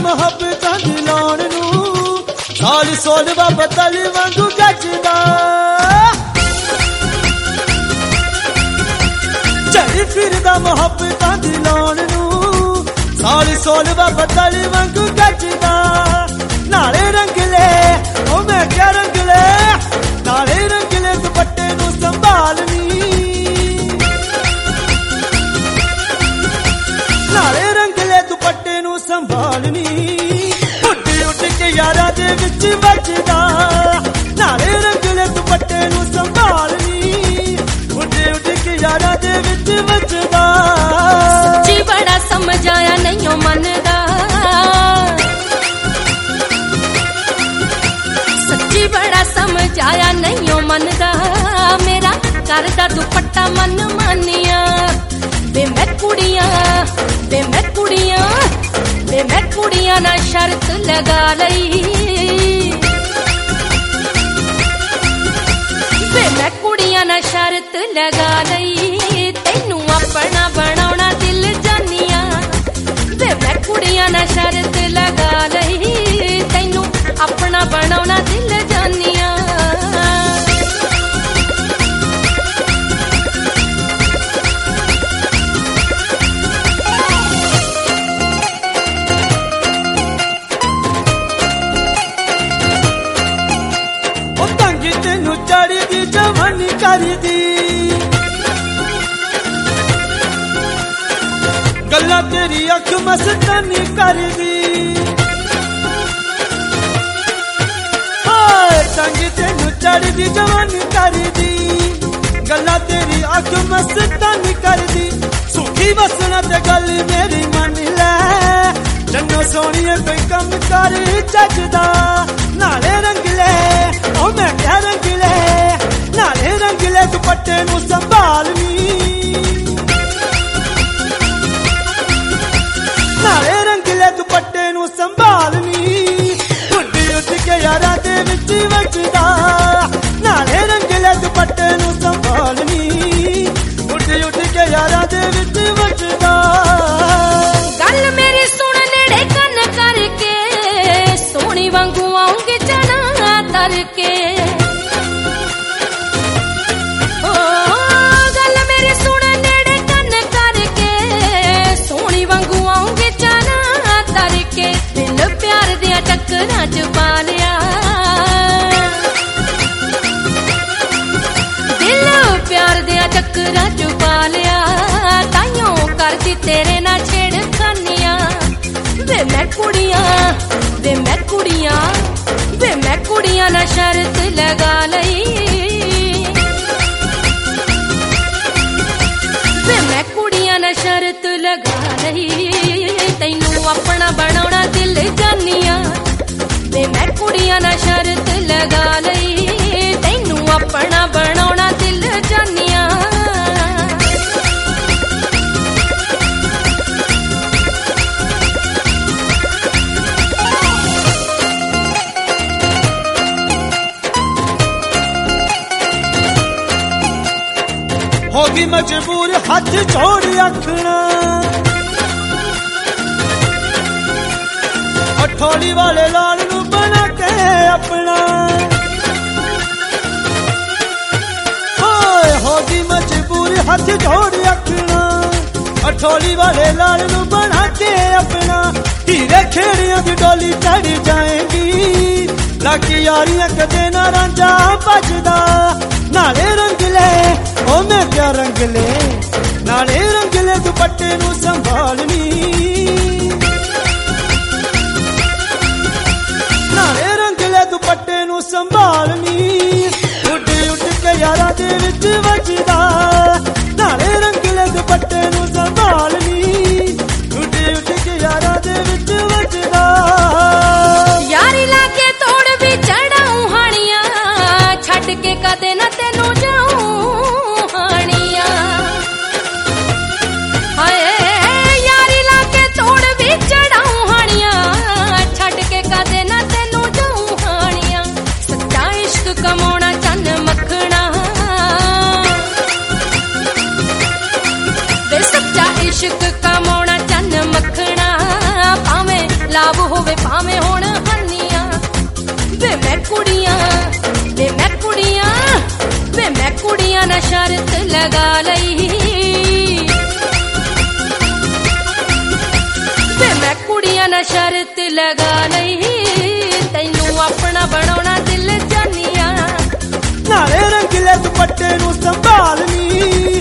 ਮੁਹੱਬਤਾਂ ਦੀ ਲਾਉਣ ਨੂੰ ਸਾਲ ਸੋਲਵਾ ਬਦਲ ਵਾਂਗੂ ਗੱਜਦਾ ਚੱਲ ਫਿਰਦਾ ਮੁਹੱਬਤਾਂ ਦੀ ਲਾਉਣ ਨੂੰ ਸਾਲ ਸੋਲਵਾ ਬਦਲ ਵਾਂਗੂ ਗੱਜਦਾ ਨਾਲੇ ਰੰਗਲੇ ਉਹ ਮੈਂ ਕਿਆ ਰੰਗਲੇ ਨਾਲੇ ਰੰਗਲੇ ਦੁਪੱਟੇ ਨੂੰ ਸੰਭਾਲਨੀ ਨਾਲੇ ਰੰਗਲੇ ਦੁਪੱਟੇ ਨੂੰ ਸੰਭਾਲਨੀ ਉੱਡ ਉੱਡ ਕੇ ਯਾਰਾਂ ਦੇ ਵਿੱਚ ਵੱਜਦਾ ਨਾਲੇ ਰੰਗਲੇ ਦੁਪੱਟੇ ਨੂੰ ਸੰਭਾਲਨੀ ਉੱਡ ਉੱਡ ਕੇ ਯਾਰਾਂ ਦੇ ਵਿੱਚ ਵੱਜਦਾ ਸੱਚੀ ਬੜਾ ਸਮਝ ਆਇਆ ਨਹੀਂ ਉਹ ਮੰਨਦਾ ਸੱਚੀ ਬੜਾ ਸਮਝ ਆਇਆ ਨਹੀਂ ਉਹ ਮੰਨਦਾ ਮੇਰਾ ਕਰਦਾ ਦੁਪੱਟਾ ਮਨ ਮਾਨੀਆਂ ਵੇ ਮੈਂ ਕੁੜੀਆਂ ਵੇ ਮੈਂ ਕੁੜੀਆਂ ਵੇ ਮੈਂ ਕੁੜੀਆਂ ਨਾਲ ਸ਼ਰਤ ਲਗਾ ਲਈ ਵੇ ਮੈਂ ਕੁੜੀਆਂ ਨਾਲ ਸ਼ਰਤ ਲਗਾ ਲਈ ਤੈਨੂੰ ਆਪਣਾ ਬਣਾਉਣਾ ਦਿਲ ਜਾਨੀਆਂ ਵੇ ਮੈਂ ਕੁੜੀਆਂ ਨਾਲ ਸ਼ਰਤ ਲਗਾ ਲਈ ਤੈਨੂੰ ਆਪਣਾ ਬਣਾਉਣਾ ਦਿਲ ਜਾਨੀਆਂ ਚੜਦੀ ਜਵਾਨੀ ਕਰਦੀ ਗੱਲਾਂ ਤੇਰੀ ਅੱਖ ਮਸਤਾਨੀ ਕਰਦੀ ਹਾਏ ਤੰਗ ਤੈਨੂੰ ਚੜਦੀ ਜਵਾਨੀ ਕਰਦੀ ਗੱਲਾਂ ਤੇਰੀ ਅੱਖ ਮਸਤਾਨੀ ਕਰਦੀ ਸੁਖੀ ਵਸਣਾ ਤੇ ਗੱਲ ਮੇਰੀ ਮੰਨ ਲੈ ਜੰਨੋ ਸੋਹਣੀਏ ਕੋਈ ਕੰਮ ਕਰ ਚੱਜਦਾ ਨਾਲੇ ਰੰਗਲੇ ਉਹ ਮੈਂ ਕਿਆ ਰੰਗਲੇ ਨਾਲੇ ਰੰਗਲੇ ਦੁਪੱਟੇ ਨੂੰ ਸੰਭਾਲਨੀ ਨਾਲੇ ਰੰਗਲੇ ਦੁਪੱਟੇ ਨੂੰ ਸੰਭਾਲਨੀ ਉੱਡ ਉੱਡ ਕੇ ਯਾਰਾਂ ਦੇ ਵਿੱਚ ਵੱਜਦਾ ਨਾਲੇ ਰੰਗਲੇ ਦੁਪੱਟੇ ਨੂੰ ਸੰਭਾਲਨੀ ਉੱਡ ਉੱਡ ਕੇ ਯਾਰਾਂ ਦੇ ਵਿੱਚ ਵੱਜਦਾ ਗੱਲ ਮੇਰੀ ਸੁਣ ਨੇੜੇ ਕੰਨ ਕਰਕੇ ਸੋਹਣੀ ਵਾਂਗੂ ਆਉਂਗੇ ਚਣਾ ਤਰ ਕੇ ਗੱਲ ਮੇਰੀ ਸੁਣ ਨੇੜੇ ਕੰਨ ਕਰਕੇ ਸੋਹਣੀ ਵਾਂਗੂ ਆਉਂਗੇ ਚਣਾ ਤਰ ਕੇ ਦਿਲ ਪਿਆਰ ਦੇ ਟੱਕਰਾਂ ਚ ਪਾ ਲਿਆ ਦਿਲ ਪਿਆਰ ਦੇ ਟੱਕਰਾਂ ਚ ਪਾ ਲਿਆ ਤਾਈਓ ਕਰਦੀ ਤੇਰੇ ਨਾਲ ਛੇੜਖਾਨੀਆਂ ਵੇ ਮੈਂ ਕੁੜੀਆਂ ਵੇ ਮੈਂ ਕੁੜੀਆਂ ਵੇ ਮੈਂ ਕੁੜੀਆਂ ਨਾਲ ਸ਼ਰਤ ਲਗਾ ਲਈ ਵੇ ਮੈਂ ਕੁੜੀਆਂ ਨਾਲ ਸ਼ਰਤ ਲਗਾ ਲਈ ਤੈਨੂੰ ਆਪਣਾ ਬਣਾਉਣਾ ਦਿਲ ਜਾਨੀਆਂ ਵੇ ਮੈਂ ਕੁੜੀਆਂ ਨਾਲ ਸ਼ਰਤ ਲਗਾ ਲਈ ਤੈਨੂੰ ਆਪਣਾ ਬਣਾਉਣਾ ਦਿਲ ਜਾਨੀਆਂ ਹੋ ਗਈ ਮਜਬੂਰ ਹੱਥ ਛੋੜ ਆਖਣਾ ਅਠੋਲੀ ਵਾਲੇ ਲਾਲ ਨੂੰ ਬਣਾ ਕੇ ਆਪਣਾ ਓਏ ਹੋ ਗਈ ਮਜਬੂਰ ਹੱਥ ਛੋੜ ਆਖਣਾ ਅਠੋਲੀ ਵਾਲੇ ਲਾਲ ਨੂੰ ਬਣਾ ਕੇ ਆਪਣਾ ਹੀਰੇ ਖੇੜਿਆਂ ਦੀ ਡੋਲੀ ਚੜ ਜਾਏਗੀ ਲਾਕੀ ਯਾਰੀਆਂ ਕਦੇ ਨਾ ਰਾਂਝਾ ਭੱਜਦਾ ਨਾਲੇ ਰੰਗਲੇ ਉਹ ਮੈਂ ਕਿਆ ਰੰਗਲੇ ਨਾਲੇ ਰੰਗਲੇ ਦੁਪੱਟੇ ਨੂੰ ਸੰਭਾਲਨੀ ਨਾਲੇ ਰੰਗਲੇ ਦੁਪੱਟੇ ਨੂੰ ਸੰਭਾਲਨੀ ਉੱਡ ਉੱਡ ਕੇ ਯਾਰਾਂ ਦੇ ਵਿੱਚ ਵੱਜਦਾ ਨਾਲੇ ਰੰਗਲੇ ਦੁਪੱਟੇ ਨੂੰ ਸੰਭਾਲਨੀ ਉੱਡ ਉੱਡ ਕੇ ਯਾਰਾਂ ਦੇ ਵਿੱਚ ਵੱਜਦਾ ਯਾਰੀ ਲਾ ਕੇ ਤੋੜ ਵੀ ਚੜਾਉ ਹਾਣੀਆਂ ਛੱਡ ਕੇ ਕਦੇ ਨਾ ਤੈਨੂੰ ਜਾਉ ਹਾਣੀਆਂ ਹਾਏ ਯਾਰੀ ਲਾ ਕੁੜੀਆਂ ਨਾਲ ਸ਼ਰਤ ਲਗਾ ਲਈ ਵੇ ਮੈਂ ਕੁੜੀਆਂ ਨਾਲ ਸ਼ਰਤ ਲਗਾ ਲਈ ਤੈਨੂੰ ਆਪਣਾ ਬਣਾਉਣਾ ਦਿਲ ਜਾਨੀਆਂ ਨਾਲੇ ਰੰਗਲੇ ਦੁਪੱਟੇ ਨੂੰ ਸੰਭਾਲਨੀ